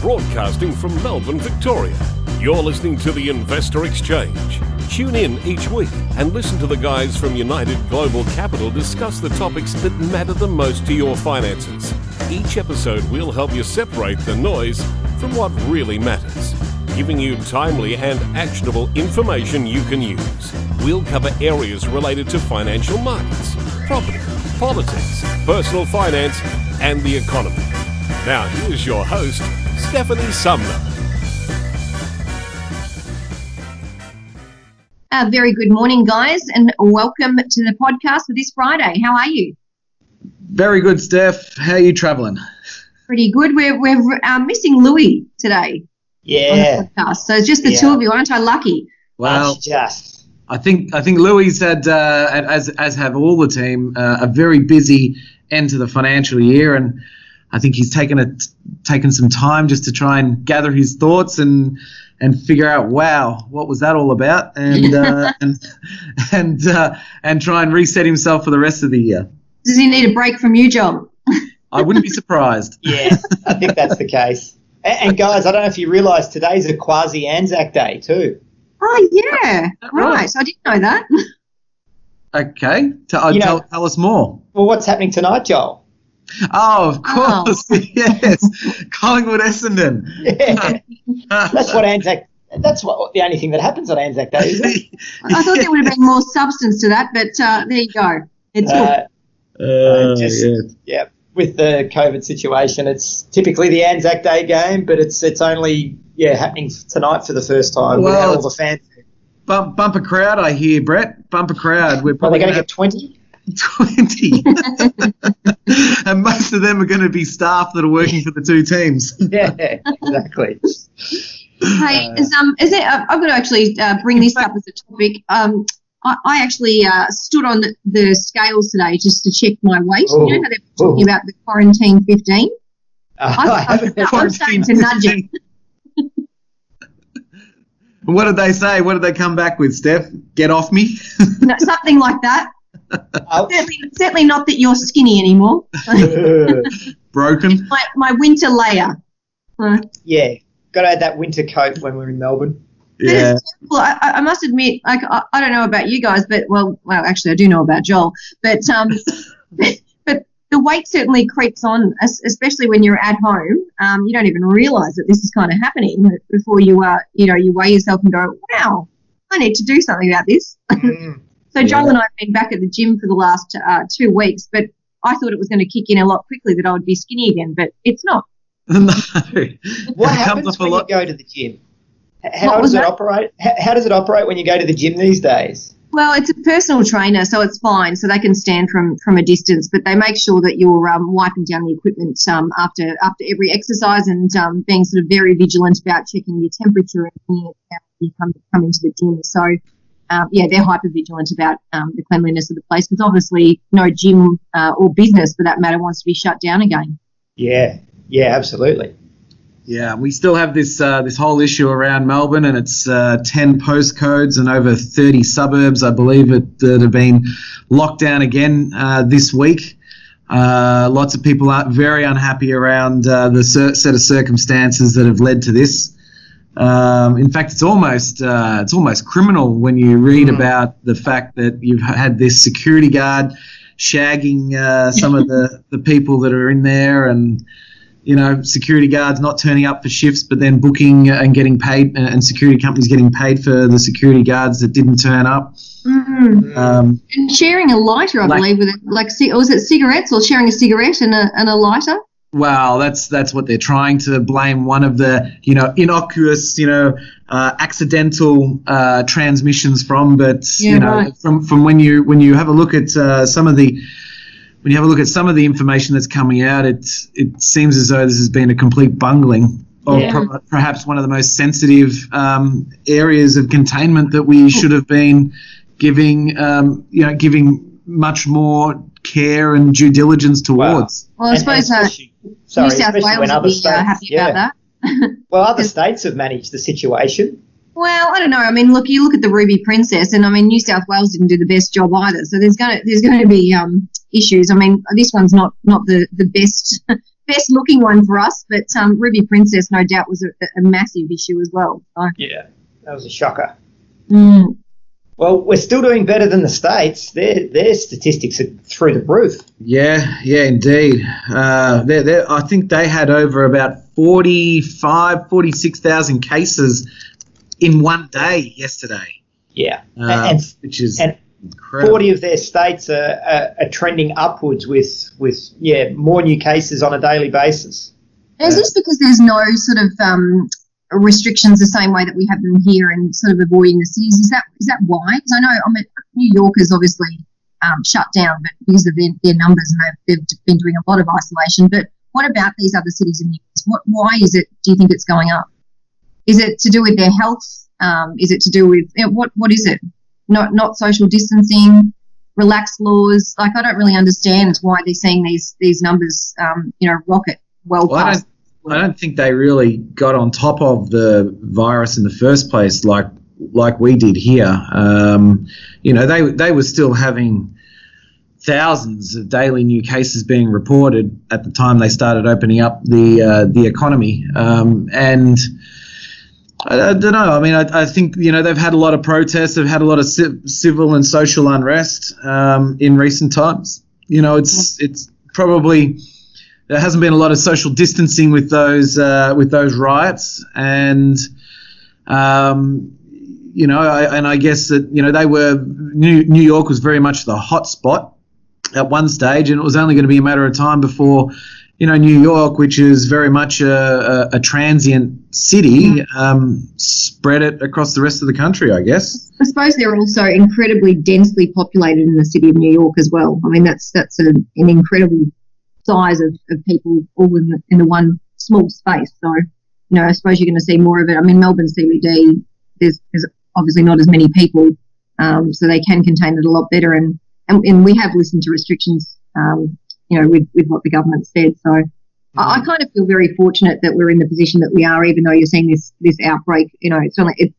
broadcasting from Melbourne, Victoria. You're listening to the Investor Exchange. Tune in each week and listen to the guys from United Global Capital discuss the topics that matter the most to your finances. Each episode will help you separate the noise from what really matters, giving you timely and actionable information you can use. We'll cover areas related to financial markets, property, politics, personal finance, and the economy. Now, here's your host, Stephanie Sumner. Very good morning, guys, and welcome to the podcast for this Friday. How are you? Very good, Steph. How are you travelling? Pretty good. We're missing Louis today. Yeah. On the podcast. So it's just the two of you. Aren't I lucky? Well, just. I think Louis had, as have all the team, a very busy end to the financial year, and I think he's taken some time just to try and gather his thoughts and figure out, wow, what was that all about, and try and reset himself for the rest of the year. Does he need a break from you, John? I wouldn't be surprised. Yeah, I think that's the case. And guys, I don't know if you realise today's a quasi-Anzac Day too. Oh, yeah. Right. I didn't know that. Okay. Tell us more. Well, what's happening tonight, Joel? Oh, of course. Oh. Yes. Collingwood Essendon. Yeah. That's the only thing that happens on Anzac Day, isn't it? I thought there would have been more substance to that, but there you go. It's good. Yeah. With the COVID situation, it's typically the Anzac Day game, but it's only happening tonight for the first time. Well, we had all the fans. Bumper crowd, I hear, Brett. Bumper crowd. We're probably going to get 20. 20. And most of them are going to be staff that are working for the two teams. Yeah, exactly. Hey, I've got to actually bring this up as a topic. I actually stood on the scales today just to check my weight. Ooh. You know how they're talking about the quarantine 15? I'm starting to nudge it. What did they say? What did they come back with, Steph? Get off me? No, something like that. Certainly not that you're skinny anymore. Broken? My winter layer. Yeah, got to add that winter coat when we're in Melbourne. Yeah. I must admit, like I don't know about you guys, but well, actually I do know about Joel, but but the weight certainly creeps on, especially when you're at home. You don't even realise that this is kind of happening before you you weigh yourself and go, wow, I need to do something about this. So Joel and I have been back at the gym for the last 2 weeks, but I thought it was going to kick in a lot quickly that I would be skinny again, but it's not. No. What happens when you go to the gym? How does it operate? How does it operate when you go to the gym these days? Well, it's a personal trainer, so it's fine. So they can stand from a distance, but they make sure that you're wiping down the equipment after every exercise and being sort of very vigilant about checking your temperature and when you come into the gym. So, they're hyper vigilant about the cleanliness of the place because obviously no gym or business for that matter wants to be shut down again. Yeah, absolutely. Yeah, we still have this whole issue around Melbourne, and it's 10 postcodes and over 30 suburbs, I believe, that have been locked down again this week. Lots of people are very unhappy around the set of circumstances that have led to this. In fact, it's almost criminal when you read about the fact that you've had this security guard shagging some of the people that are in there, and security guards not turning up for shifts, but then booking and getting paid, and security companies getting paid for the security guards that didn't turn up. Mm-hmm. And sharing a lighter, I believe, with it, was it cigarettes or sharing a cigarette and a lighter? Well, that's what they're trying to blame one of the innocuous accidental transmissions from, but right. From when you have a look at some of the. When you have a look at some of the information that's coming out, it seems as though this has been a complete bungling of perhaps one of the most sensitive areas of containment that we should have been giving much more care and due diligence towards. Well, I suppose New South Wales will be happy about that. Well, other states have managed the situation. Well, I don't know. I mean, look, you look at the Ruby Princess, and I mean, New South Wales didn't do the best job either. So there's going to be issues. I mean, this one's not the best best looking one for us, but Ruby Princess no doubt was a massive issue as well. So. Yeah, that was a shocker. Mm. Well, we're still doing better than the States. Their statistics are through the roof. Yeah, indeed. I think they had over about 46,000 cases in one day yesterday. Yeah, which is incredible. 40 of their states are trending upwards with more new cases on a daily basis. Is this because there's no sort of restrictions the same way that we have them here and sort of avoiding the cities? Is that why? Because I know New York is obviously shut down, but because of their numbers, and they've been doing a lot of isolation. But what about these other cities in the US? Why is it? Do you think it's going up? Is it to do with their health? Is it to do with what is it? Not social distancing, relaxed laws. Like, I don't really understand why they're seeing these numbers, rocket past. I don't think they really got on top of the virus in the first place, like we did here. They were still having thousands of daily new cases being reported at the time they started opening up the economy, and I don't know. I mean, I think, they've had a lot of protests. They've had a lot of civil and social unrest in recent times. It's probably there hasn't been a lot of social distancing with those riots, and I guess that they were New York was very much the hot spot at one stage, and it was only going to be a matter of time before New York, which is very much a transient city, spread it across the rest of the country, I guess. I suppose they're also incredibly densely populated in the city of New York as well. I mean, that's an incredible size of people all in the one small space. So, I suppose you're going to see more of it. I mean, Melbourne CBD, there's obviously not as many people, so they can contain it a lot better. And we have listened to restrictions, with what the government said. So I kind of feel very fortunate that we're in the position that we are, even though you're seeing this outbreak. It's if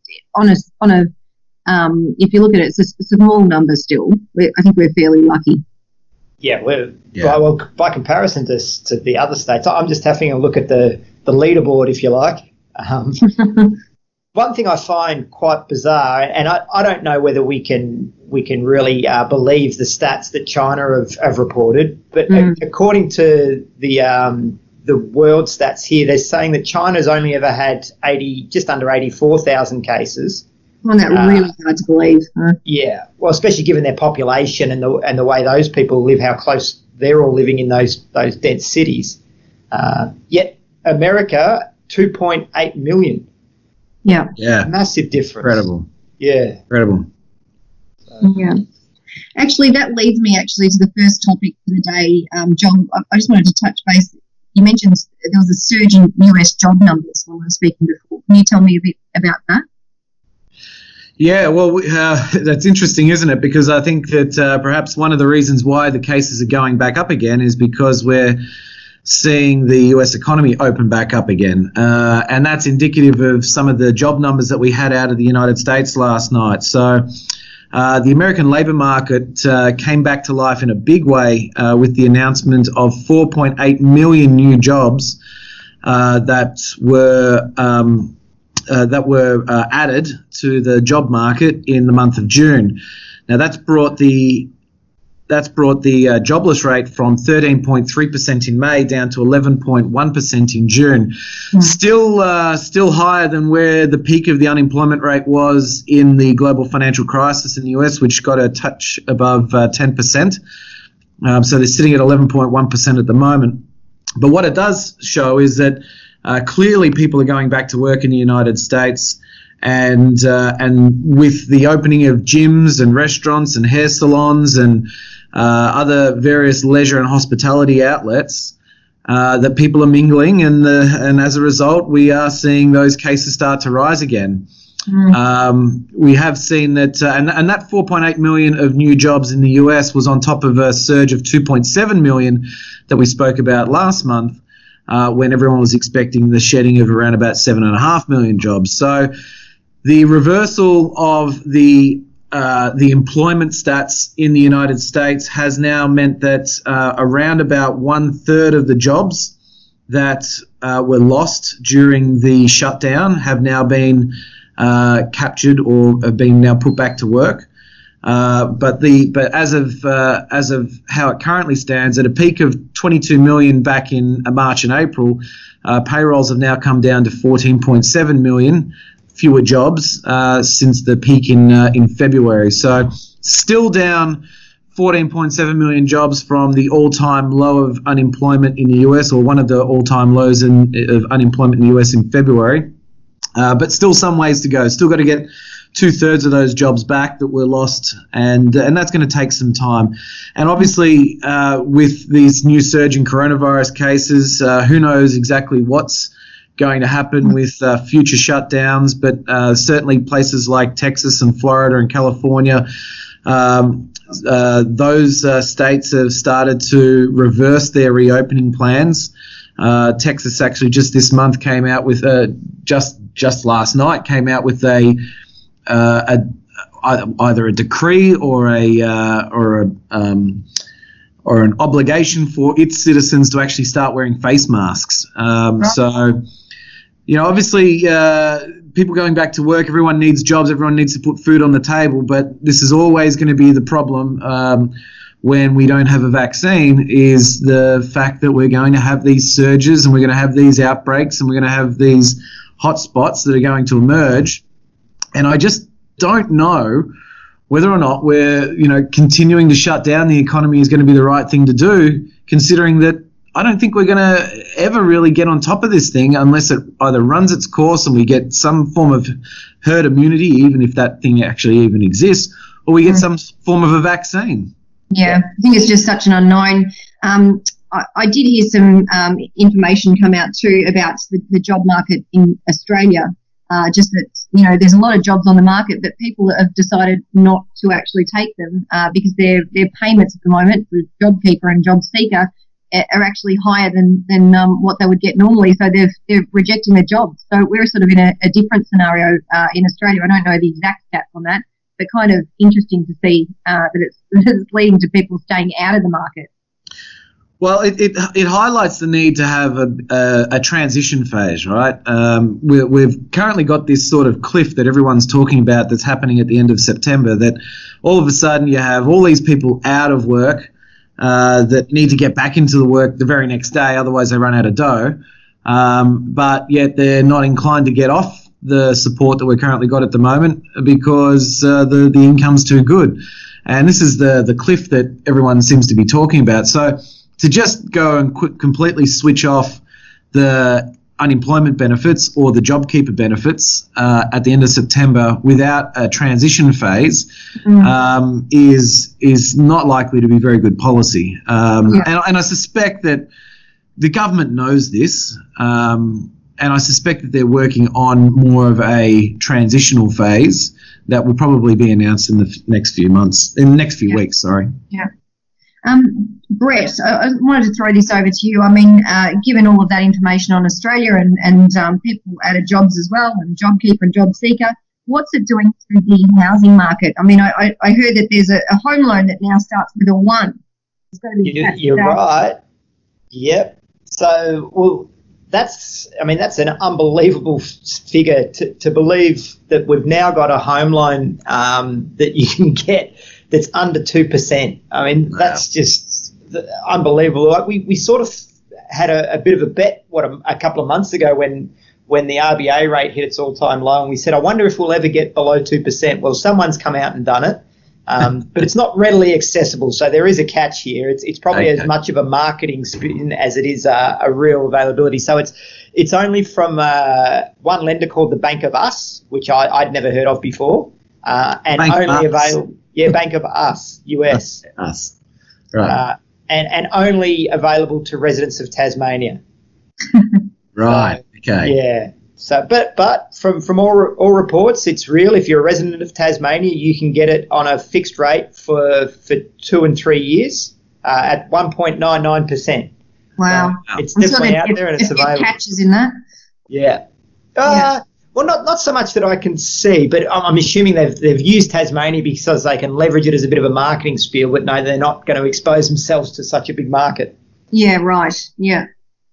you look at it, it's a small number still. I think we're fairly lucky. Yeah, well, by comparison to the other states, I'm just having a look at the leaderboard, if you like. One thing I find quite bizarre, and I don't know whether we can really believe the stats that China have reported, but according to the world stats here, they're saying that China's only ever had just under 84,000 cases. Well, that's really hard to believe. Huh? Yeah, well, especially given their population and the way those people live, how close they're all living in those dense cities. Yet America, 2.8 million. Yeah. Massive difference. Incredible. Yeah. Incredible. Yeah. Actually, that leads me to the first topic for the day. John, I just wanted to touch base. You mentioned there was a surge in US job numbers when we were speaking before. Can you tell me a bit about that? Yeah, well, that's interesting, isn't it? Because I think that perhaps one of the reasons why the cases are going back up again is because we're seeing the US economy open back up again. And that's indicative of some of the job numbers that we had out of the United States last night. So the American labour market came back to life in a big way with the announcement of 4.8 million new jobs that were added to the job market in the month of June. Now that's brought the jobless rate from 13.3% in May down to 11.1% in June. Still higher than where the peak of the unemployment rate was in the global financial crisis in the US, which got a touch above 10%. So they're sitting at 11.1% at the moment. But what it does show is that clearly people are going back to work in the United States. And with the opening of gyms and restaurants and hair salons and other various leisure and hospitality outlets, that people are mingling, and as a result, we are seeing those cases start to rise again. We have seen that, and that 4.8 million of new jobs in the US was on top of a surge of 2.7 million that we spoke about last month, when everyone was expecting the shedding of around about 7.5 million jobs. So the reversal of the employment stats in the United States has now meant that around about 1/3 of the jobs that were lost during the shutdown have now been captured or have been now put back to work. But as of how it currently stands, at a peak of 22 million back in March and April, payrolls have now come down to 14.7 million fewer jobs since the peak in February. So still down 14.7 million jobs from the all-time low of unemployment in the US, or one of the all-time lows of unemployment in the US in February. But still some ways to go. Still got to get 2/3 of those jobs back that were lost, and that's going to take some time. And obviously, with these new surge in coronavirus cases, who knows exactly what's going to happen with future shutdowns, but certainly places like Texas and Florida and California, those states have started to reverse their reopening plans. Texas actually just this month came out with just last night came out with either a decree or an obligation for its citizens to actually start wearing face masks. So, obviously, people going back to work, everyone needs jobs, everyone needs to put food on the table, but this is always going to be the problem when we don't have a vaccine, is the fact that we're going to have these surges and we're going to have these outbreaks and we're going to have these hotspots that are going to emerge. And I just don't know whether or not we're, continuing to shut down the economy is going to be the right thing to do, considering that I don't think we're going to ever really get on top of this thing unless it either runs its course and we get some form of herd immunity, even if that thing actually even exists, or we get some form of a vaccine. Yeah, I think it's just such an unknown. I did hear some information come out too about the job market in Australia. Just that, there's a lot of jobs on the market, but people have decided not to actually take them because their payments at the moment for JobKeeper and JobSeeker are actually higher than what they would get normally. So they're rejecting their jobs. So we're sort of in a different scenario in Australia. I don't know the exact stats on that, but kind of interesting to see that it's leading to people staying out of the market. Well, it highlights the need to have a transition phase, right? We've currently got this sort of cliff that everyone's talking about that's happening at the end of September, that all of a sudden you have all these people out of work that need to get back into the work the very next day, otherwise they run out of dough, but yet they're not inclined to get off the support that we've currently got at the moment because the income's too good. And this is the cliff that everyone seems to be talking about. So to just go and completely switch off the unemployment benefits or the JobKeeper benefits at the end of September without a transition phase is not likely to be very good policy. And I suspect that the government knows this, and I suspect that they're working on more of a transitional phase that will probably be announced in the next few weeks. Sorry. Yeah. Brett, I wanted to throw this over to you. I mean, given all of that information on Australia and people out of jobs as well, and JobKeeper and JobSeeker, what's it doing to the housing market? I mean, I heard that there's a home loan that now starts with a 1. It's got to be You're right. Yep. So, that's an unbelievable figure to believe that we've now got a home loan that you can get that's under 2%. I mean, that's just unbelievable. Like we sort of had a bit of a bet a couple of months ago when the RBA rate hit its all-time low, and we said, I wonder if we'll ever get below 2%. Well, someone's come out and done it, but it's not readily accessible. So there is a catch here. It's probably as much of a marketing spin as it is a real availability. So it's only from one lender called the Bank of Us, which I'd never heard of before, and Bank only available. Yeah, Bank of Us, US. Us. Right. And only available to residents of Tasmania. Right. So, okay. Yeah. So, but from all reports, it's real. If you're a resident of Tasmania, you can get it on a fixed rate for 2 and 3 years at 1.99%. Wow. So it's definitely out there and it's available. Catches in that. Yeah. Well, not so much that I can see, but I'm assuming they've used Tasmania because they can leverage it as a bit of a marketing spiel, but no, they're not going to expose themselves to such a big market. Yeah, right. Yeah.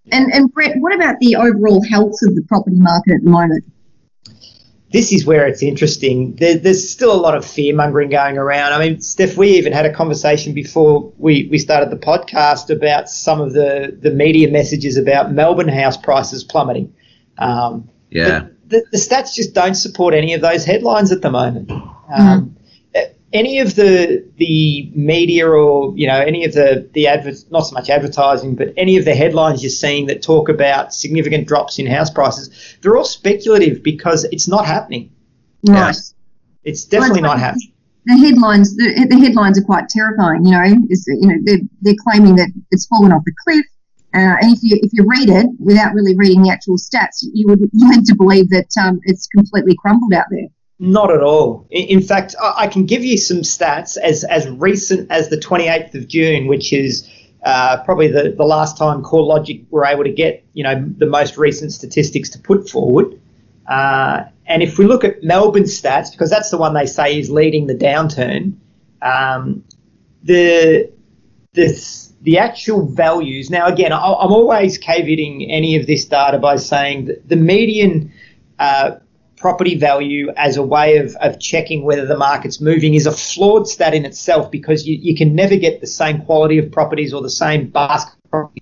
And Brett, what about the overall health of the property market at the moment? This is where it's interesting. There's still a lot of fear-mongering going around. I mean, Steph, we even had a conversation before we started the podcast about some of the media messages about Melbourne house prices plummeting. The stats just don't support any of those headlines at the moment. Any of the media or, any of the not so much advertising, but any of the headlines you're seeing that talk about significant drops in house prices, they're all speculative because it's not happening. Right. It's definitely not happening. The headlines are quite terrifying, they're claiming that it's fallen off the cliff. And if you read it without really reading the actual stats, you would lead to believe that it's completely crumbled out there. Not at all. In fact, I can give you some stats as recent as the 28th of June, which is probably the last time CoreLogic were able to get, the most recent statistics to put forward. And if we look at Melbourne stats, because that's the one they say is leading the downturn, the actual values. Now, again, I'm always caveating any of this data by saying that the median property value as a way of checking whether the market's moving is a flawed stat in itself, because you can never get the same quality of properties or the same basket of properties.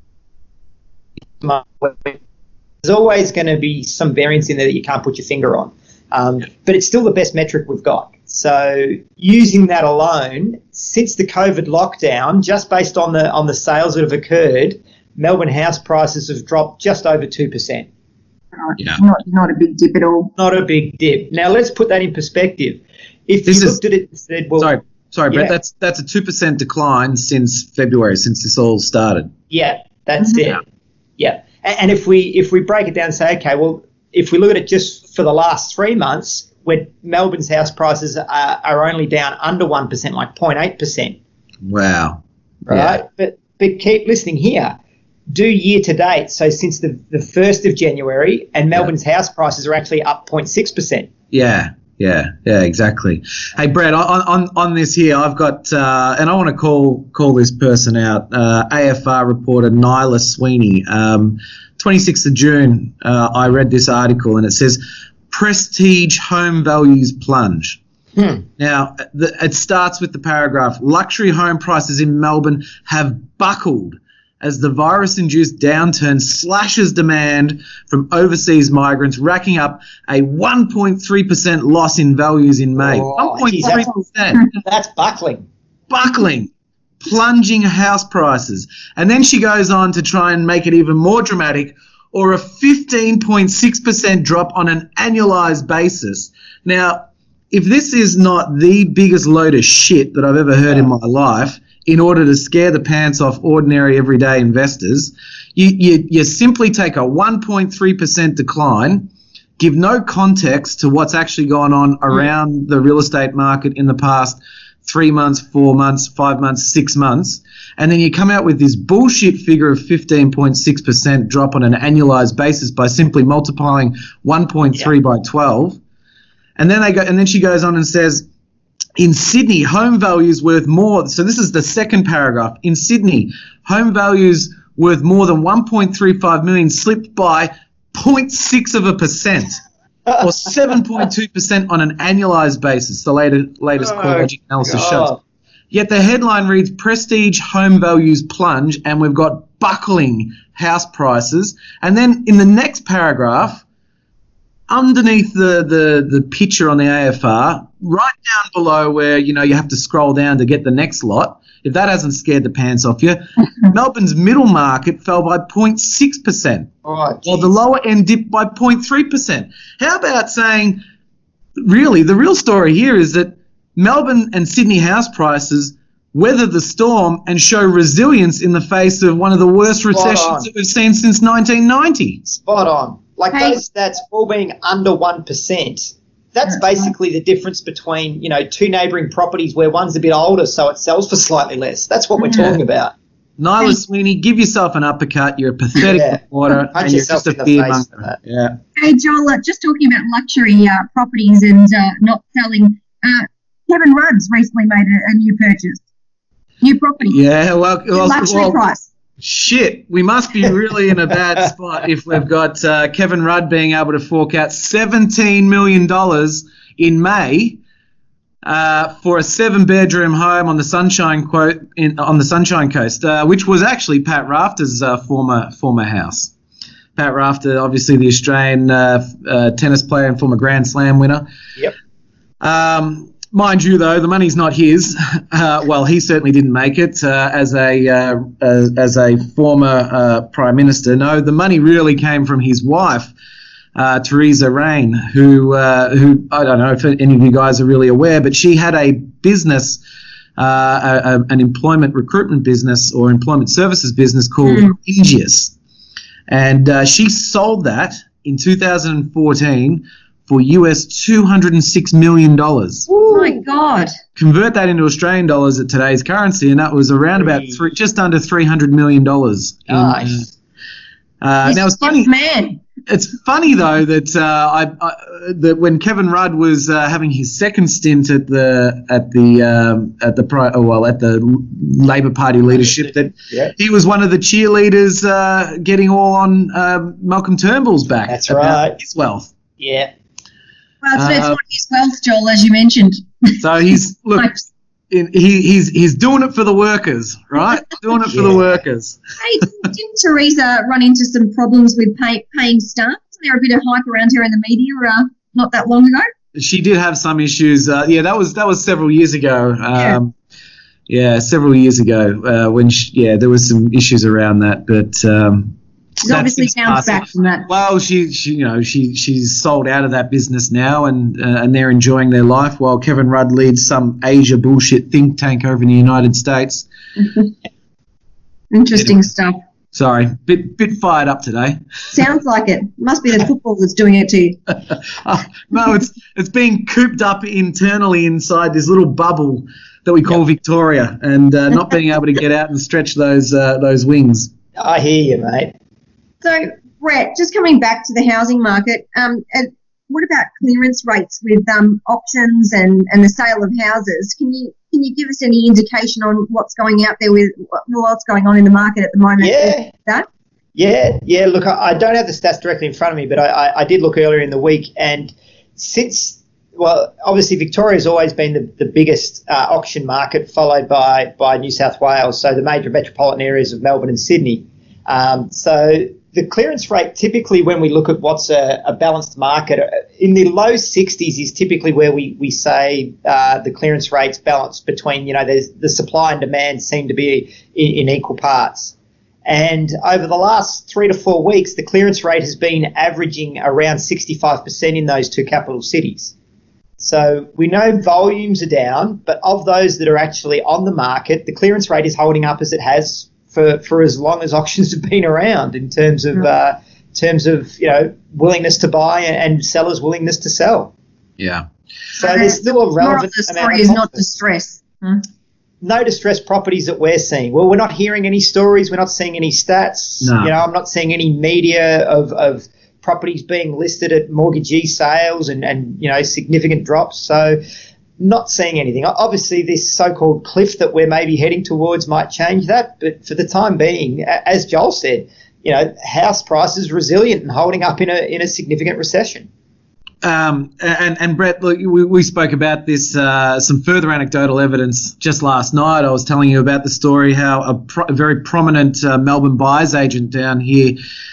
There's always going to be some variance in there that you can't put your finger on. But it's still the best metric we've got. So using that alone, since the COVID lockdown, just based on the sales that have occurred, Melbourne house prices have dropped just over 2%. Yeah. Not a big dip at all. Not a big dip. Now let's put that in perspective. If you looked at it and said, well, sorry, Brett, that's a 2% decline since February, since this all started. Yeah, that's it. Yeah, and if we break it down and say, okay, well, if we look at it just for the last 3 months, where Melbourne's house prices are only down under 1%, like 0.8%. Wow. Right, yeah. But keep listening here. Do year to date, so since the 1st of January, and Melbourne's house prices are actually up 0.6%. Yeah, exactly. Hey, Brad, on this here, I've got, and I want to call this person out, AFR reporter Nyla Sweeney. 26th of June, I read this article, and it says, Prestige home values plunge. Now, it starts with the paragraph, luxury home prices in Melbourne have buckled as the virus-induced downturn slashes demand from overseas migrants, racking up a 1.3% loss in values in May. 1.3%. That's buckling. Buckling. Plunging house prices. And then she goes on to try and make it even more dramatic, or a 15.6% drop on an annualized basis. Now, if this is not the biggest load of shit that I've ever heard in my life, in order to scare the pants off ordinary everyday investors, you simply take a 1.3% decline, give no context to what's actually gone on around the real estate market in the past 3 months, 4 months, 5 months, 6 months, and then you come out with this bullshit figure of 15.6% drop on an annualized basis by simply multiplying 1.3 by 12. And then she goes on and says, in Sydney, home values worth more. So this is the second paragraph. In Sydney, home values worth more than 1.35 million slipped by 0.6%, or 7.2% on an annualized basis. The latest CoreLogic analysis shows. Yet the headline reads, Prestige home values plunge, and we've got buckling house prices. And then in the next paragraph, underneath the picture on the AFR, right down below where, you have to scroll down to get the next lot, if that hasn't scared the pants off you, Melbourne's middle market fell by 0.6%, while the lower end dipped by 0.3%. How about saying, really, the real story here is that Melbourne and Sydney house prices weather the storm and show resilience in the face of one of the worst recessions that we've seen since 1990. Spot on. Like those stats all being under 1%, that's basically the difference between, two neighbouring properties where one's a bit older so it sells for slightly less. That's what we're talking about. Nyla Sweeney, give yourself an uppercut. You're a pathetic reporter and you're just a fearmonger. Yeah. Hey, Joel, just talking about luxury properties and not selling, Kevin Rudd's recently made a new purchase. New property. Yeah, well, luxury price. shit, we must be really in a bad spot if we've got Kevin Rudd being able to fork out $17 million in May for a 7-bedroom home on the Sunshine Coast, which was actually Pat Rafter's former house. Pat Rafter, obviously the Australian tennis player and former Grand Slam winner. Yep. Mind you, though, the money's not his. Well, he certainly didn't make it as a former prime minister. No, the money really came from his wife, Theresa Rain, who I don't know if any of you guys are really aware, but she had a business, an employment recruitment business or employment services business called Ingeus. And she sold that in 2014 for US $206 million. Oh, my God. Convert that into Australian dollars at today's currency, and that was around about just under $300 million. Nice. Now, it's funny, man. It's funny though that that when Kevin Rudd was having his second stint at the Labor Party leadership, that he was one of the cheerleaders getting all on Malcolm Turnbull's back. That's about right. his wealth. Yeah. Well, it's not his wealth, Joel, as you mentioned. So he's he's doing it for the workers, right? Doing it for the workers. Hey, didn't Theresa run into some problems with paying staff? Wasn't there a bit of hype around her in the media not that long ago? She did have some issues. That was several years ago. Several years ago when there was some issues around that, but. She's obviously bounced back from that. Well, she's sold out of that business now, and they're enjoying their life while Kevin Rudd leads some Asia bullshit think tank over in the United States. Interesting stuff. Sorry, bit fired up today. Sounds like it. Must be the football that's doing it to you. No, it's being cooped up internally inside this little bubble that we call Victoria, and not being able to get out and stretch those wings. I hear you, mate. So, Brett, just coming back to the housing market, what about clearance rates with options and the sale of houses? Can you give us any indication on what's going out there with what's going on in the market at the moment? Yeah. That? Yeah. Look, I don't have the stats directly in front of me, but I did look earlier in the week, and obviously Victoria's always been the biggest auction market, followed by New South Wales, so the major metropolitan areas of Melbourne and Sydney. So the clearance rate, typically when we look at what's a balanced market, in the low 60s is typically where we say the clearance rate's balanced between, the supply and demand seem to be in equal parts. And over the last 3 to 4 weeks, the clearance rate has been averaging around 65% in those two capital cities. So we know volumes are down, but of those that are actually on the market, the clearance rate is holding up as it has for as long as auctions have been around in terms of willingness to buy and sellers' willingness to sell. Yeah. So there's still a relevant the story is not distress. No distressed properties that we're seeing. Well, we're not hearing any stories. We're not seeing any stats. No. I'm not seeing any media of properties being listed at mortgagee sales and significant drops. So not seeing anything. Obviously, this so-called cliff that we're maybe heading towards might change that, but for the time being, as Joel said, house prices resilient and holding up in a significant recession. And Brett, look, we spoke about this, some further anecdotal evidence just last night. I was telling you about the story how a very prominent Melbourne buyer's agent down here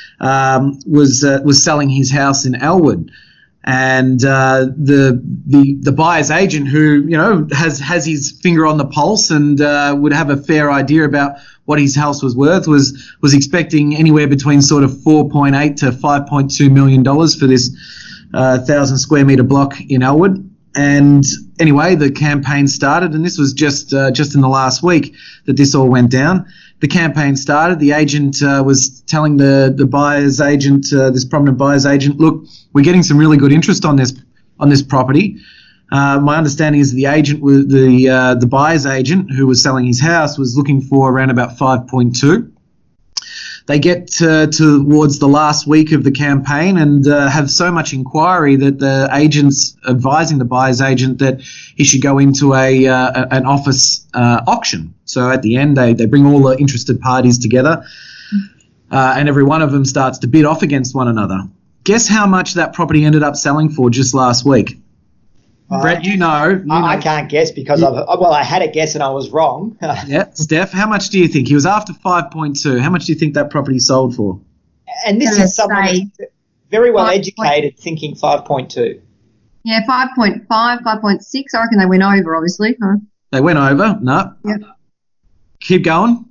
was selling his house in Elwood. And the buyer's agent, who has his finger on the pulse and would have a fair idea about what his house was worth, was expecting anywhere between sort of $4.8 to $5.2 million for this 1,000 square metre block in Elwood. And anyway, the campaign started, and this was just in the last week that this all went down. The campaign started. The agent was telling the buyer's agent, this prominent buyer's agent, look, we're getting some really good interest on this property. My understanding is the agent, the buyer's agent who was selling his house, was looking for around about 5.2. they get towards the last week of the campaign and have so much inquiry that the agent's advising the buyer's agent that he should go into an office auction. So at the end, they bring all the interested parties together, and every one of them starts to bid off against one another. Guess how much that property ended up selling for just last week? Brett, you know. I can't guess because I had a guess and I was wrong. Yeah, Steph, how much do you think? He was after 5.2. How much do you think that property sold for? And this is someone very well educated thinking 5.2. Yeah, 5.5, 5.6. I reckon they went over, obviously. Huh? They went over. No. Yep. Keep going.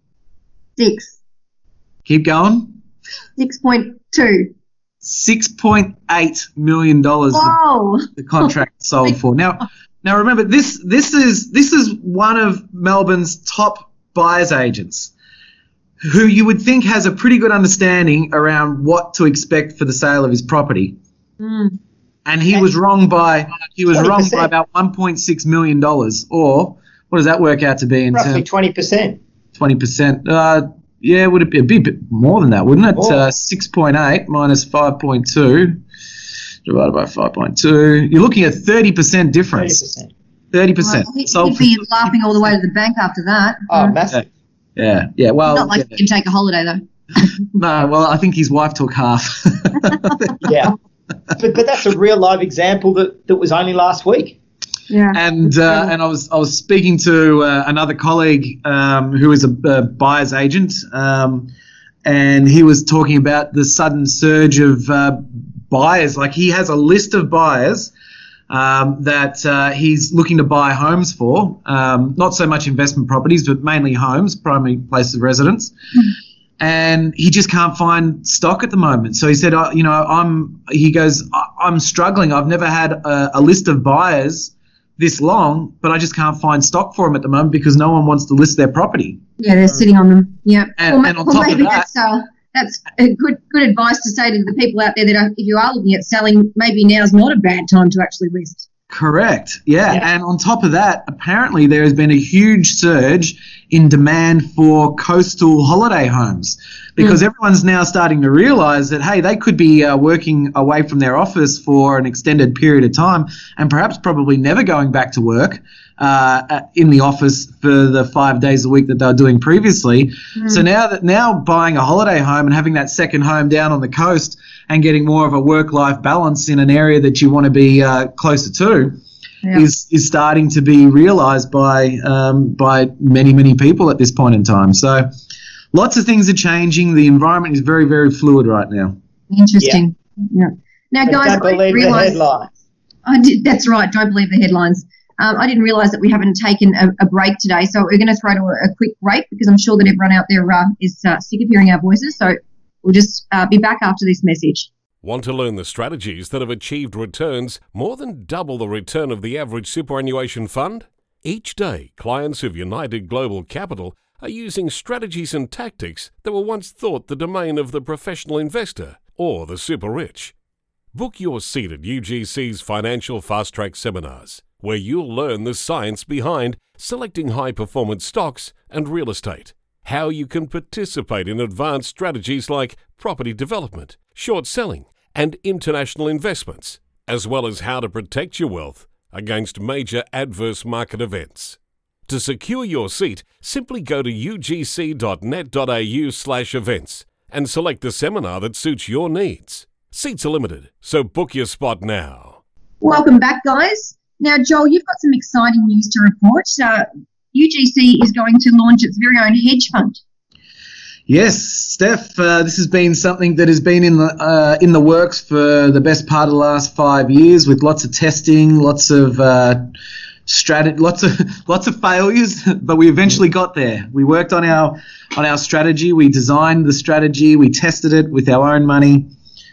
6. Keep going. 6.2. $6.8 million the contract sold for. Now remember, this is one of Melbourne's top buyers agents, who you would think has a pretty good understanding around what to expect for the sale of his property. And he was wrong by about $1.6 million, or what does that work out to be in roughly terms? 20%. 20%. Yeah, would it be a bit more than that, wouldn't it? 6.8 minus 5.2 divided by 5.2. You're looking at 30% difference. 30%. Well, he'd be laughing all the way to the bank after that. Oh, massive. Yeah. Well, not like he can take a holiday though. No, well, I think his wife took half. Yeah, but that's a real live example that was only last week. Yeah. And I was speaking to another colleague who is a buyer's agent, and he was talking about the sudden surge of buyers. Like, he has a list of buyers that he's looking to buy homes for, not so much investment properties, but mainly homes, primary places of residence. And he just can't find stock at the moment. So he said, I'm struggling. I've never had a list of buyers this long, but I just can't find stock for them at the moment because no one wants to list their property. Yeah, they're sitting on them. Yeah. And on top of that, that's a good advice to say to the people out there that if you are looking at selling, maybe now's not a bad time to actually list. Correct. Yeah. And on top of that, apparently there has been a huge surge in demand for coastal holiday homes because everyone's now starting to realise that, hey, they could be working away from their office for an extended period of time and perhaps probably never going back to work in the office for the 5 days a week that they were doing previously. So now buying a holiday home and having that second home down on the coast and getting more of a work-life balance in an area that you want to be closer to is starting to be realised by many people at this point in time. So lots of things are changing. The environment is very, very fluid right now. Interesting. Yeah. Now, guys, don't believe the headlines. That's right. Don't believe the headlines. I didn't realise that we haven't taken a break today, so we're going to throw to a quick break because I'm sure that everyone out there is sick of hearing our voices. So we'll just be back after this message. Want to learn the strategies that have achieved returns more than double the return of the average superannuation fund? Each day, clients of United Global Capital are using strategies and tactics that were once thought the domain of the professional investor or the super rich. Book your seat at UGC's Financial Fast Track seminars, where you'll learn the science behind selecting high-performance stocks and real estate, how you can participate in advanced strategies like property development, short selling, and international investments, as well as how to protect your wealth against major adverse market events. To secure your seat, simply go to ugc.net.au/events and select the seminar that suits your needs. Seats are limited, so book your spot now. Welcome back, guys. Now, Joel, you've got some exciting news to report. UGC is going to launch its very own hedge fund. Yes, Steph, this has been something that has been in the works for the best part of the last 5 years, with lots of testing, lots of lots of failures, but we eventually got there. We worked on our strategy, we designed the strategy, we tested it with our own money,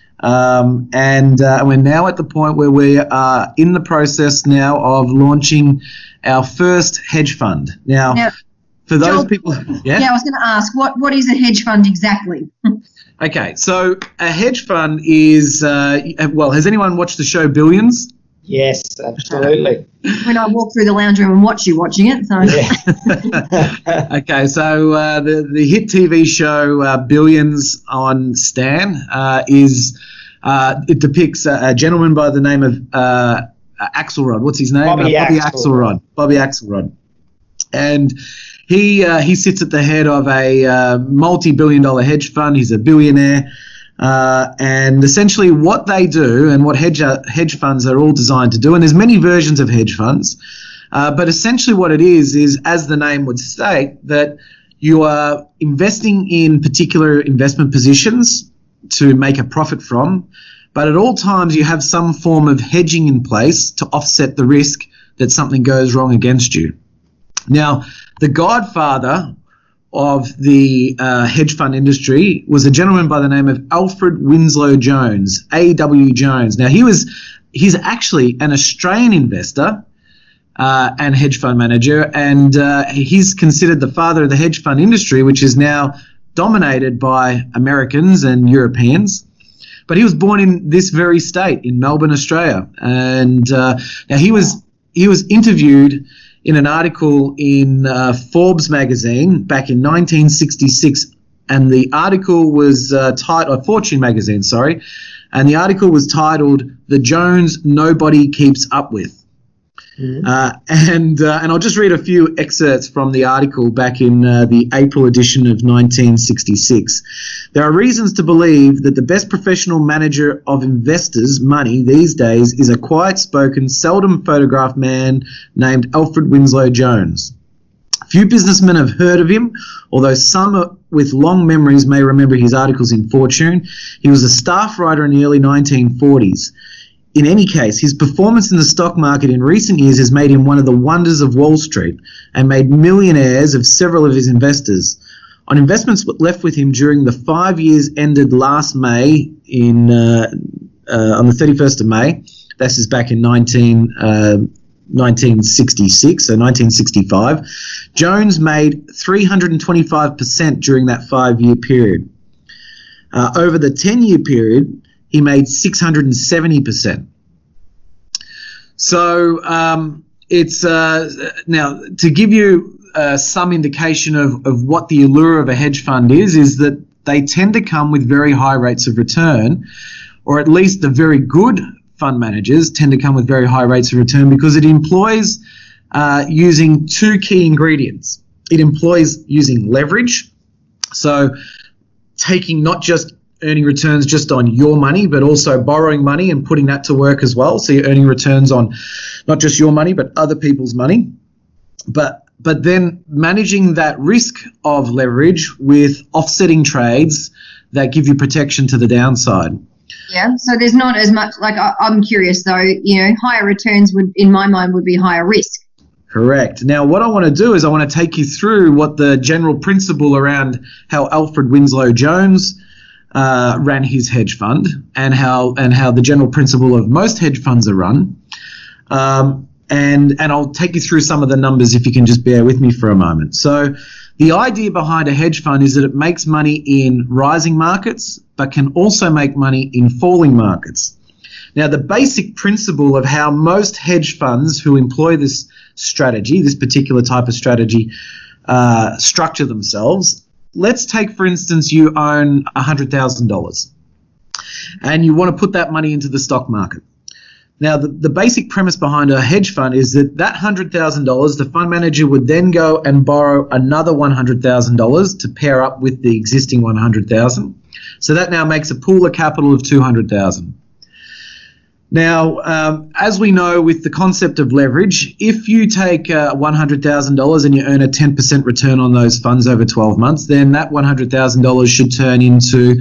and we're now at the point where we are in the process now of launching our first hedge fund. Now for those Joel, people, I was going to ask, what is a hedge fund exactly? Okay, so a hedge fund is, has anyone watched the show Billions? Yes, absolutely. When I walk through the lounge room and watch you watching it. So. Yeah. Okay, so the hit TV show Billions on Stan it depicts a gentleman by the name of Axelrod. What's his name? Bobby Axelrod. Bobby Axelrod. And he sits at the head of a multi-billion-dollar hedge fund. He's a billionaire. And essentially what they do and what hedge funds are all designed to do, and there's many versions of hedge funds, but essentially what it is as the name would state, that you are investing in particular investment positions to make a profit from, but at all times you have some form of hedging in place to offset the risk that something goes wrong against you. Now, the godfather of the hedge fund industry was a gentleman by the name of Alfred Winslow Jones, A.W. Jones. Now, he's actually an Australian investor and hedge fund manager, and he's considered the father of the hedge fund industry, which is now dominated by Americans and Europeans. But he was born in this very state, in Melbourne, Australia. And now he was interviewed in an article in Forbes magazine back in 1966, and the article was titled, Fortune magazine, sorry, and the article was titled "The Jones Nobody Keeps Up With." Mm-hmm. And I'll just read a few excerpts from the article back in the April edition of 1966. There are reasons to believe that the best professional manager of investors' money these days is a quiet-spoken, seldom photographed man named Alfred Winslow Jones. Few businessmen have heard of him, although some with long memories may remember his articles in Fortune. He was a staff writer in the early 1940s. In any case, his performance in the stock market in recent years has made him one of the wonders of Wall Street and made millionaires of several of his investors. On investments left with him during the 5 years ended last May on the 31st of May, this is back in 1966, so 1965, Jones made 325% during that 5-year period. Over the 10-year period, he made 670%. So it's now to give you some indication of what the allure of a hedge fund is that they tend to come with very high rates of return, or at least the very good fund managers tend to come with very high rates of return because it employs using two key ingredients. It employs using leverage, so taking not just earning returns just on your money, but also borrowing money and putting that to work as well. So you're earning returns on not just your money, but other people's money. But then managing that risk of leverage with offsetting trades that give you protection to the downside. Yeah, so there's not as much, like I'm curious though, higher returns would, in my mind, would be higher risk. Correct. Now, what I want to do is I want to take you through what the general principle around how Alfred Winslow Jones ran his hedge fund and how the general principle of most hedge funds are run. And I'll take you through some of the numbers if you can just bear with me for a moment. So the idea behind a hedge fund is that it makes money in rising markets, but can also make money in falling markets. Now, the basic principle of how most hedge funds who employ this strategy, this particular type of strategy, structure themselves. Let's take, for instance, you own $100,000 and you want to put that money into the stock market. Now, the basic premise behind a hedge fund is that $100,000, the fund manager would then go and borrow another $100,000 to pair up with the existing $100,000. So that now makes a pool of capital of $200,000. Now, as we know with the concept of leverage, if you take $100,000 and you earn a 10% return on those funds over 12 months, then that $100,000 should turn into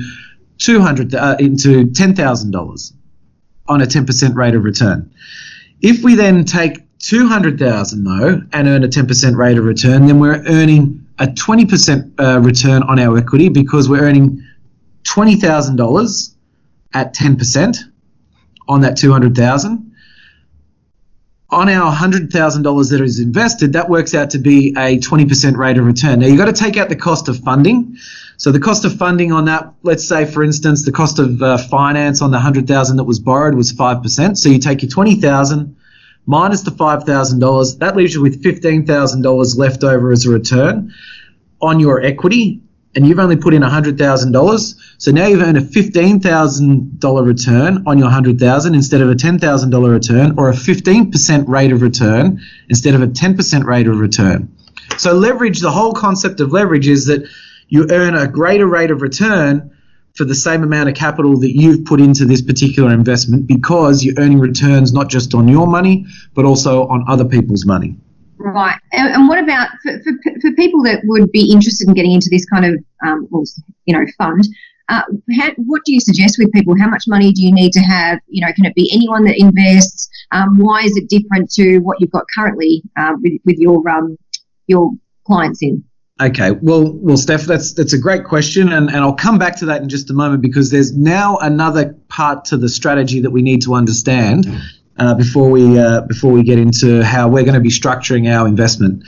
$10,000 on a 10% rate of return. If we then take $200,000 though and earn a 10% rate of return, then we're earning a 20% return on our equity because we're earning $20,000 at 10%. On that $200,000. on our $100,000 that is invested, that works out to be a 20% rate of return. Now, you've got to take out the cost of funding. So the cost of funding on that, let's say, for instance, the cost of finance on the $100,000 that was borrowed was 5%. So you take your $20,000 minus the $5,000. That leaves you with $15,000 left over as a return on your equity, and you've only put in $100,000. So now you've earned a $15,000 return on your $100,000 instead of a $10,000 return, or a 15% rate of return instead of a 10% rate of return. So leverage, the whole concept of leverage is that you earn a greater rate of return for the same amount of capital that you've put into this particular investment, because you're earning returns not just on your money, but also on other people's money. Right. And what about for people that would be interested in getting into this kind of, fund? What do you suggest with people? How much money do you need to have? Can it be anyone that invests? Why is it different to what you've got currently with your clients in? Okay, well, Steph, that's a great question, and I'll come back to that in just a moment, because there's now another part to the strategy that we need to understand before we get into how we're going to be structuring our investment.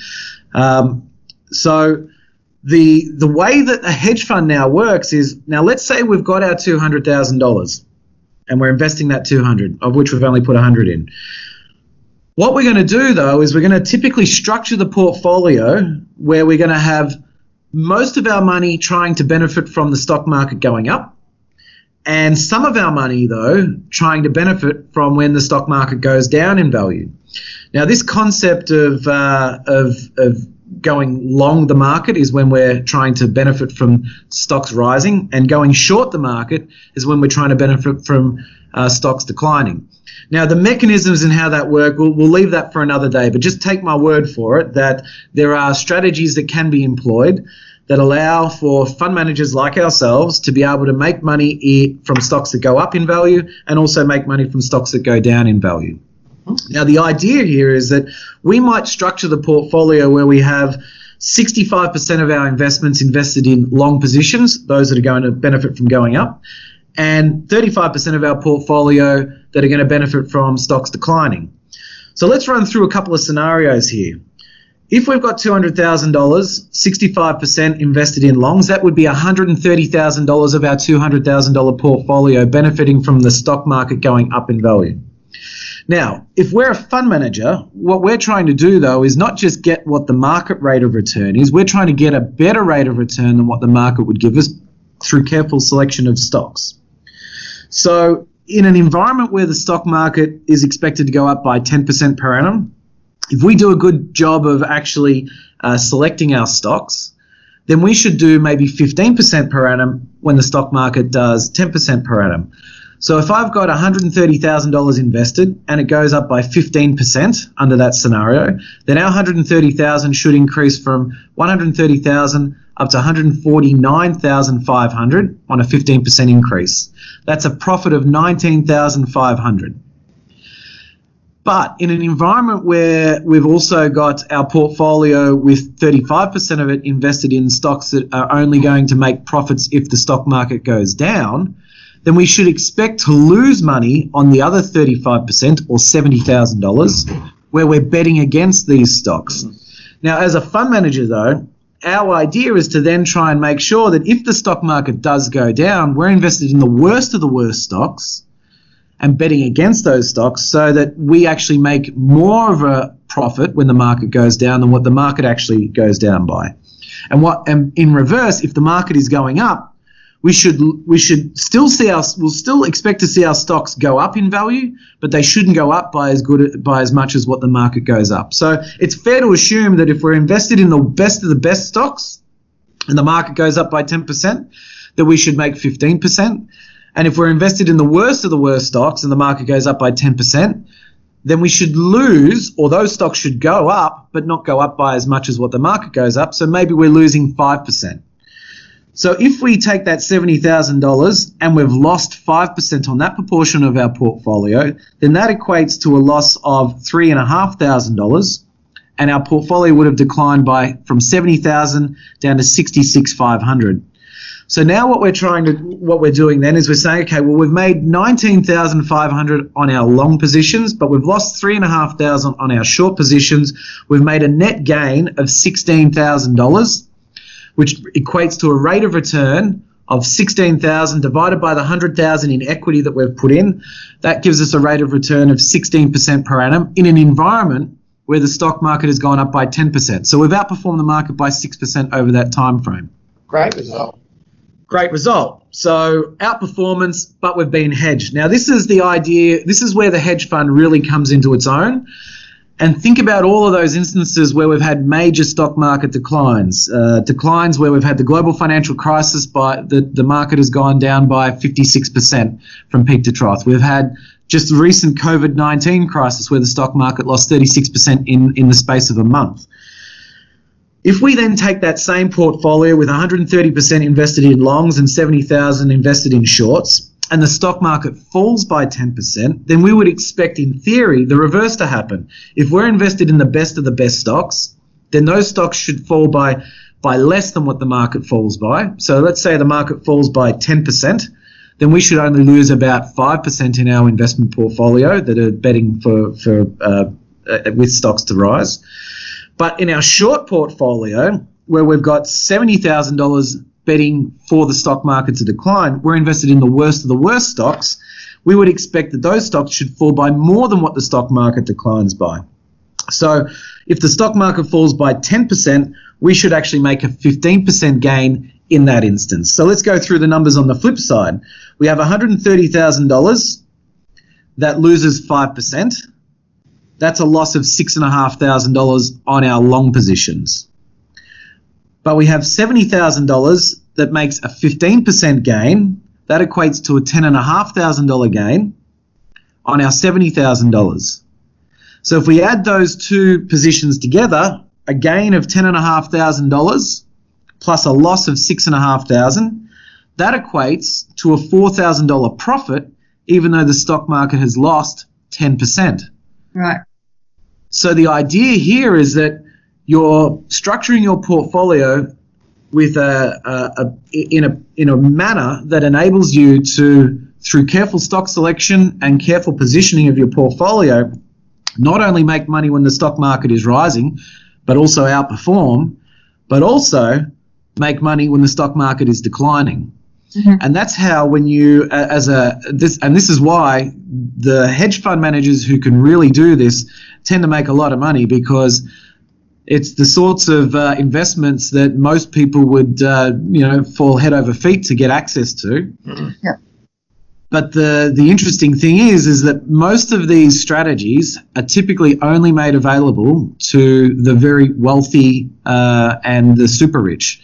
So the way that a hedge fund now works is, now let's say we've got our $200,000 and we're investing that $200,000, of which we've only put $100,000 in. What we're going to do, though, is we're going to typically structure the portfolio where we're going to have most of our money trying to benefit from the stock market going up, and some of our money, though, trying to benefit from when the stock market goes down in value. Now, this concept of going long the market is when we're trying to benefit from stocks rising, and going short the market is when we're trying to benefit from stocks declining. Now, the mechanisms and how that work, we'll leave that for another day, but just take my word for it that there are strategies that can be employed that allow for fund managers like ourselves to be able to make money from stocks that go up in value, and also make money from stocks that go down in value. Now, the idea here is that we might structure the portfolio where we have 65% of our investments invested in long positions, those that are going to benefit from going up, and 35% of our portfolio that are going to benefit from stocks declining. So let's run through a couple of scenarios here. If we've got $200,000, 65% invested in longs, that would be $130,000 of our $200,000 portfolio benefiting from the stock market going up in value. Now, if we're a fund manager, what we're trying to do, though, is not just get what the market rate of return is, we're trying to get a better rate of return than what the market would give us through careful selection of stocks. So in an environment where the stock market is expected to go up by 10% per annum, if we do a good job of actually selecting our stocks, then we should do maybe 15% per annum when the stock market does 10% per annum. So if I've got $130,000 invested and it goes up by 15% under that scenario, then our $130,000 should increase from $130,000 up to $149,500 on a 15% increase. That's a profit of $19,500. But in an environment where we've also got our portfolio with 35% of it invested in stocks that are only going to make profits if the stock market goes down, then we should expect to lose money on the other 35%, or $70,000, where we're betting against these stocks. Now, as a fund manager, though, our idea is to then try and make sure that if the stock market does go down, we're invested in the worst of the worst stocks and betting against those stocks, so that we actually make more of a profit when the market goes down than what the market actually goes down by. And in reverse, if the market is going up, we'll still expect to see our stocks go up in value, but they shouldn't go up by as much as what the market goes up. So it's fair to assume that if we're invested in the best of the best stocks and the market goes up by 10%, that we should make 15%. And if we're invested in the worst of the worst stocks and the market goes up by 10%, then we should lose, or those stocks should go up, but not go up by as much as what the market goes up. So maybe we're losing 5%. So if we take that $70,000 and we've lost 5% on that proportion of our portfolio, then that equates to a loss of $3,500, and our portfolio would have declined from $70,000 down to $66,500. So now what we're doing then is we're saying, okay, well, we've made 19,500 on our long positions, but we've lost 3,500 on our short positions. We've made a net gain of $16,000, which equates to a rate of return of 16,000 divided by the 100,000 in equity that we've put in. That gives us a rate of return of 16% per annum in an environment where the stock market has gone up by 10%. So we've outperformed the market by 6% over that time frame. Great result. Great result. So outperformance, but we've been hedged. Now this is the idea, this is where the hedge fund really comes into its own. And think about all of those instances where we've had major stock market declines, declines where we've had the global financial crisis, the market has gone down by 56% from peak to trough. We've had just the recent COVID-19 crisis where the stock market lost 36% in the space of a month. If we then take that same portfolio with 130% invested in longs and 70,000 invested in shorts, and the stock market falls by 10%, then we would expect, in theory, the reverse to happen. If we're invested in the best of the best stocks, then those stocks should fall by less than what the market falls by. So let's say the market falls by 10%, then we should only lose about 5% in our investment portfolio that are betting with stocks to rise. But in our short portfolio, where we've got $70,000 betting for the stock market to decline, we're invested in the worst of the worst stocks. We would expect that those stocks should fall by more than what the stock market declines by. So if the stock market falls by 10%, we should actually make a 15% gain in that instance. So let's go through the numbers on the flip side. We have $130,000 that loses 5%. That's a loss of $6,500 on our long positions. But we have $70,000 that makes a 15% gain. That equates to a $10,500 gain on our $70,000. So if we add those two positions together, a gain of $10,500 plus a loss of $6,500, that equates to a $4,000 profit, even though the stock market has lost 10%. Right. So the idea here is that you're structuring your portfolio with in a manner that enables you to, through careful stock selection and careful positioning of your portfolio, not only make money when the stock market is rising, but also outperform, but also make money when the stock market is declining. Mm-hmm. And that's how, when you, this is why the hedge fund managers who can really do this tend to make a lot of money, because it's the sorts of investments that most people would, fall head over feet to get access to. Mm-hmm. Yeah. But the interesting thing is that most of these strategies are typically only made available to the very wealthy and the super rich.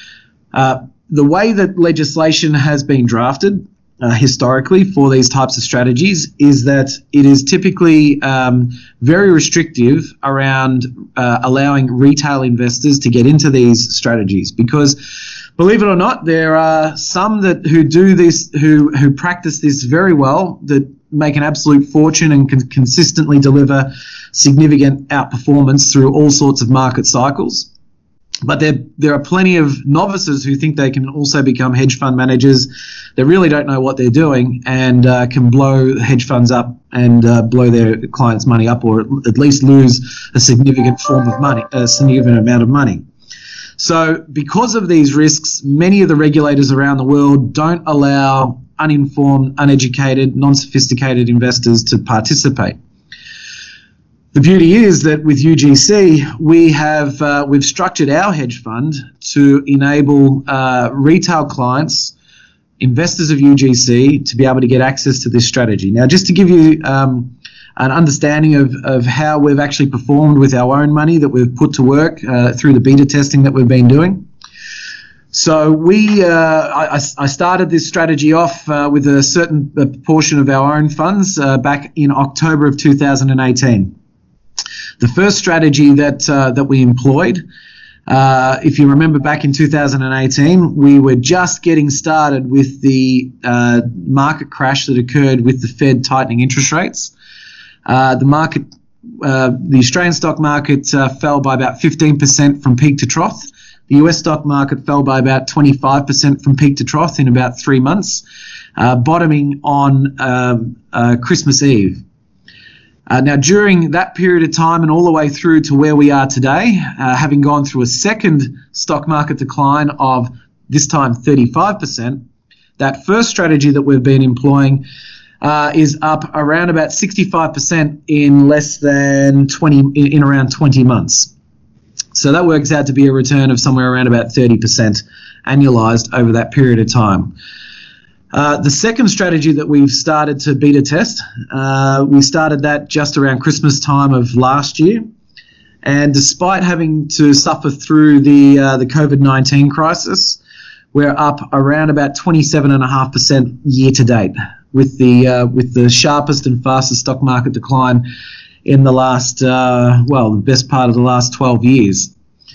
The way that legislation has been drafted historically for these types of strategies is that it is typically very restrictive around allowing retail investors to get into these strategies, because, believe it or not, there are some who do this, who practice this very well, that make an absolute fortune and can consistently deliver significant outperformance through all sorts of market cycles. But there are plenty of novices who think they can also become hedge fund managers that really don't know what they're doing and can blow hedge funds up and blow their clients' money up, or at least lose a significant amount of money. So because of these risks, many of the regulators around the world don't allow uninformed, uneducated, non-sophisticated investors to participate. The beauty is that with UGC, we've structured our hedge fund to enable retail clients, investors of UGC, to be able to get access to this strategy. Now, just to give you an understanding of how we've actually performed with our own money that we've put to work through the beta testing that we've been doing. So I started this strategy off with a certain portion of our own funds back in October of 2018. The first strategy that we employed, if you remember back in 2018, we were just getting started with the market crash that occurred with the Fed tightening interest rates. The Australian stock market fell by about 15% from peak to trough. the US stock market fell by about 25% from peak to trough in about 3 months, bottoming on Christmas Eve. Now, during that period of time and all the way through to where we are today, having gone through a second stock market decline of this time 35%, that first strategy that we've been employing is up around about 65% in around 20 months. So that works out to be a return of somewhere around about 30% annualized over that period of time. The second strategy that we've started to beta test, we started that just around Christmas time of last year. And despite having to suffer through the COVID-19 crisis, we're up around about 27.5% year to date, with the sharpest and fastest stock market decline in the last, the best part of the last 12 years.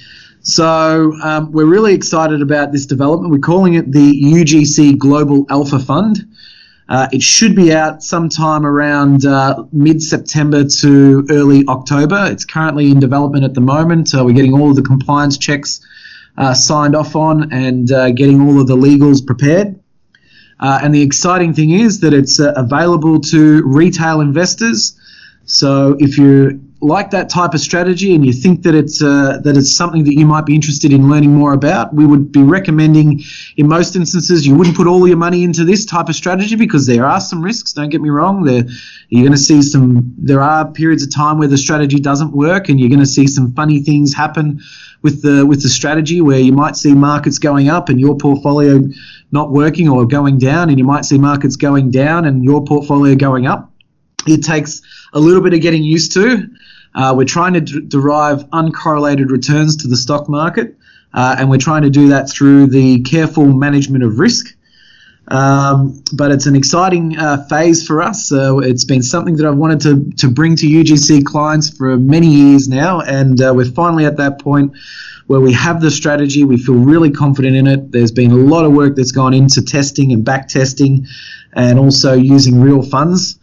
So we're really excited about this development. We're calling it the UGC Global Alpha Fund. It should be out sometime around mid-September to early October. It's currently in development at the moment. We're getting all of the compliance checks signed off on and getting all of the legals prepared. And the exciting thing is that it's available to retail investors. So if you like that type of strategy and you think that it's something that you might be interested in learning more about, we would be recommending, in most instances, you wouldn't put all your money into this type of strategy because there are some risks. Don't get me wrong. You're going to see there are periods of time where the strategy doesn't work, and you're going to see some funny things happen with the strategy where you might see markets going up and your portfolio not working, or going down, and you might see markets going down and your portfolio going up. It takes a little bit of getting used to. We're trying to derive uncorrelated returns to the stock market, and we're trying to do that through the careful management of risk. But it's an exciting phase for us. It's been something that I've wanted to bring to UGC clients for many years now, and we're finally at that point where we have the strategy. We feel really confident in it. There's been a lot of work that's gone into testing and back testing, and also using real funds.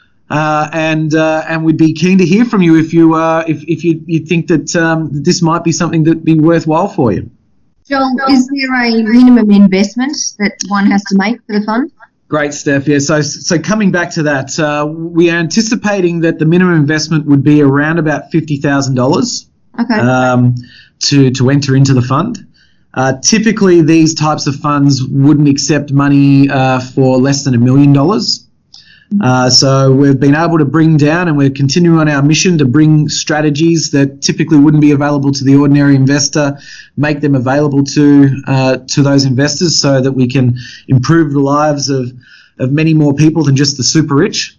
And we'd be keen to hear from you if you think that this might be something that'd be worthwhile for you. Joel, is there a minimum investment that one has to make for the fund? Great, Steph. Yeah. So coming back to that, we are anticipating that the minimum investment would be around about $50,000. Okay. To enter into the fund. Typically, these types of funds wouldn't accept money for less than $1 million. So we've been able to bring down, and we're continuing on our mission to bring strategies that typically wouldn't be available to the ordinary investor, make them available to those investors, so that we can improve the lives of many more people than just the super rich.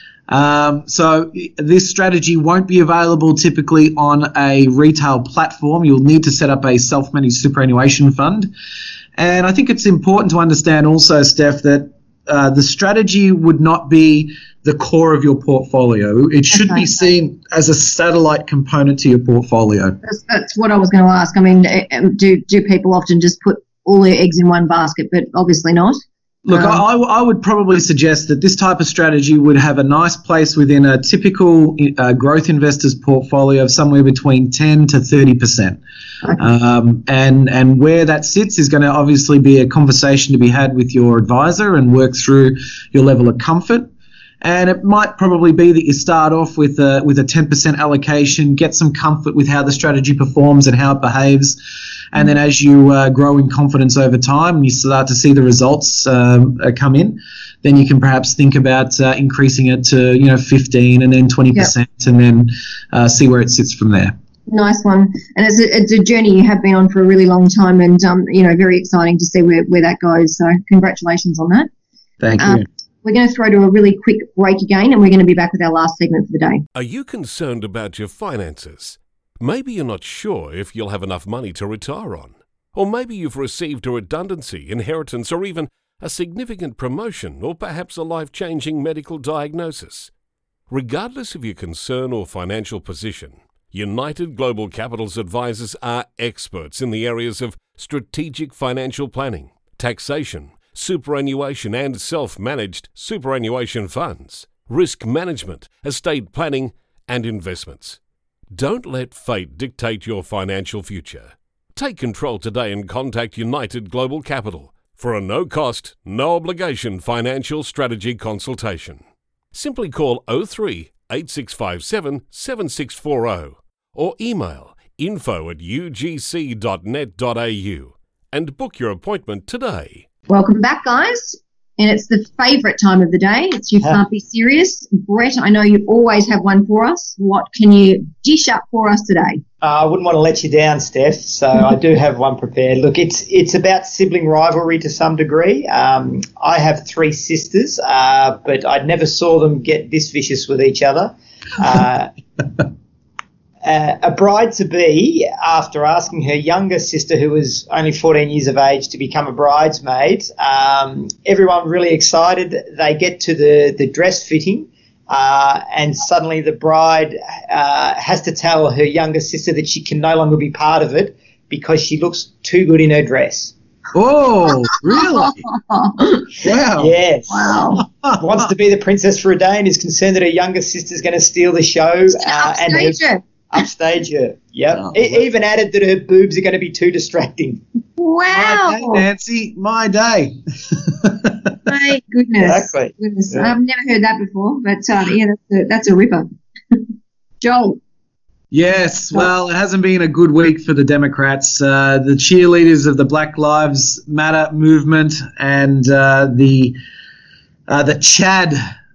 So this strategy won't be available typically on a retail platform. You'll need to set up a self-managed superannuation fund. And I think it's important to understand also, Steph, that the strategy would not be the core of your portfolio. It should be seen as a satellite component to your portfolio. That's what I was going to ask. I mean, do people often just put all their eggs in one basket, but obviously not? Look, I would probably suggest that this type of strategy would have a nice place within a typical growth investor's portfolio of somewhere between 10 to 30%. Okay. And where that sits is going to obviously be a conversation to be had with your advisor and work through your level of comfort. And it might probably be that you start off with a 10% allocation, get some comfort with how the strategy performs and how it behaves. And then as you grow in confidence over time and you start to see the results come in, then you can perhaps think about increasing it to 15 and then 20%, and then see where it sits from there. Nice one. And it's a journey you have been on for a really long time, and very exciting to see where that goes. So congratulations on that. Thank you. We're going to throw to a really quick break again, and we're going to be back with our last segment for the day. Are you concerned about your finances? Maybe you're not sure if you'll have enough money to retire on. Or maybe you've received a redundancy, inheritance, or even a significant promotion, or perhaps a life-changing medical diagnosis. Regardless of your concern or financial position, United Global Capital's advisors are experts in the areas of strategic financial planning, taxation, superannuation and self-managed superannuation funds, risk management, estate planning and investments. Don't let fate dictate your financial future. Take control today and contact United Global Capital for a no-cost, no-obligation financial strategy consultation. Simply call 03 8657 7640 or email info@ugc.net.au and book your appointment today. Welcome back, guys. And it's the favourite time of the day. It's You Can't Be Serious. Brett, I know you always have one for us. What can you dish up for us today? I wouldn't want to let you down, Steph, so I do have one prepared. Look, it's about sibling rivalry to some degree. I have 3 sisters, but I never saw them get this vicious with each other. A bride-to-be, after asking her younger sister, who was only 14 years of age, to become a bridesmaid, everyone really excited. They get to the dress fitting, and suddenly the bride has to tell her younger sister that she can no longer be part of it because she looks too good in her dress. Oh, really? Wow. Yes. Wow. Wants to be the princess for a day and is concerned that her younger sister's going to steal the show. Upstage her. Yep. Oh, even added that her boobs are going to be too distracting. Wow. My day, Nancy. My day. My goodness. Exactly. Goodness. Yeah. I've never heard that before, but that's a ripper. Joel. Yes, well, it hasn't been a good week for the Democrats. The cheerleaders of the Black Lives Matter movement and the CHAD,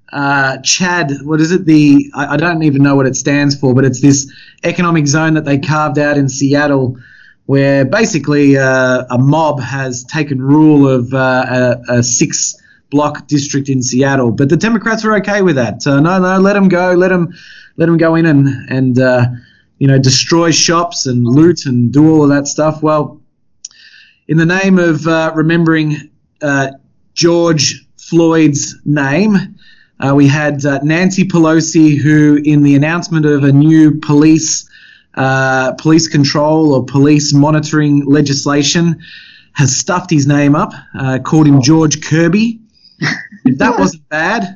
what is it? I don't even know what it stands for, but it's this economic zone that they carved out in Seattle where basically a mob has taken rule of a 6-block district in Seattle. But the Democrats were okay with that. No, let them go. Let them go in and destroy shops and loot and do all of that stuff. Well, in the name of remembering George Floyd's name, we had Nancy Pelosi, who, in the announcement of a new police control or police monitoring legislation, has stuffed his name up, called him George Kirby. If that wasn't bad,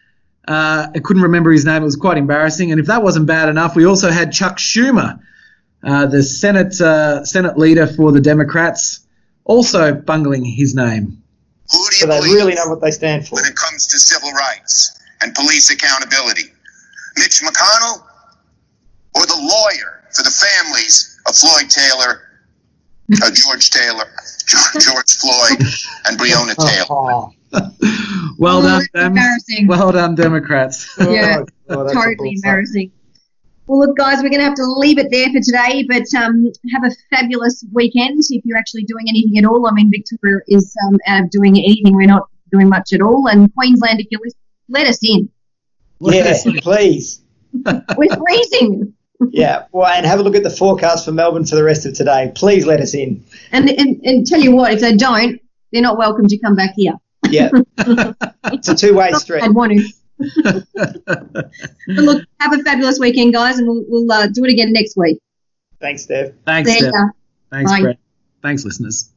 I couldn't remember his name. It was quite embarrassing. And if that wasn't bad enough, we also had Chuck Schumer, the Senate leader for the Democrats, also bungling his name. Who do you So they believe really know what they stand for. when it comes to civil rights and police accountability? Mitch McConnell or the lawyer for the families of Floyd Taylor, George Taylor, George Floyd, and Breonna Taylor? Oh, Well done, Dems. Embarrassing. Well done, Democrats. Yeah, oh, that's totally awesome. embarrassing. Well, look, guys, we're going to have to leave it there for today, but have a fabulous weekend if you're actually doing anything at all. I mean, Victoria is out of doing anything. We're not doing much at all. And Queensland, if you're listening, let us in. Yeah, please. We're freezing. Yeah, well, and have a look at the forecast for Melbourne for the rest of today. Please let us in. And tell you what, if they don't, they're not welcome to come back here. Yeah. It's a two-way street. I'd want to. But look, have a fabulous weekend, guys, and we'll do it again next week. Thanks, Dev. Thanks, See Steph. ya. Thanks, Bye. Brett. Thanks, listeners.